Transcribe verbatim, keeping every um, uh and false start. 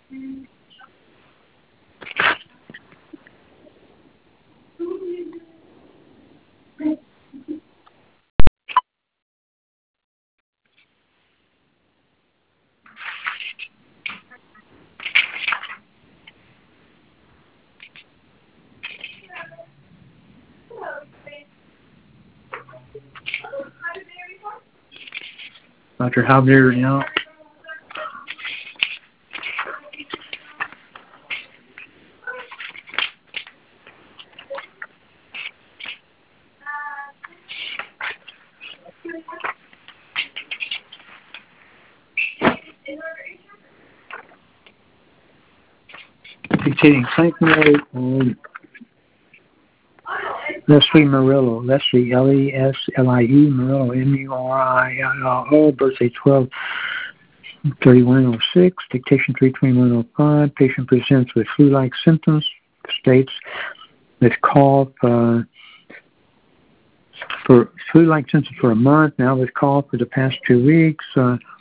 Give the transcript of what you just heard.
Doctor Javier, you know, dictating Sanctuary, um, Leslie Murillo, Leslie, L E S L I E, Murillo, M U R I L O, birthday twelve thirty-one oh six, dictation three twenty-one oh five, patient presents with flu-like symptoms, states with cough, uh, for flu-like symptoms for a month, now with cough for the past two weeks, uh,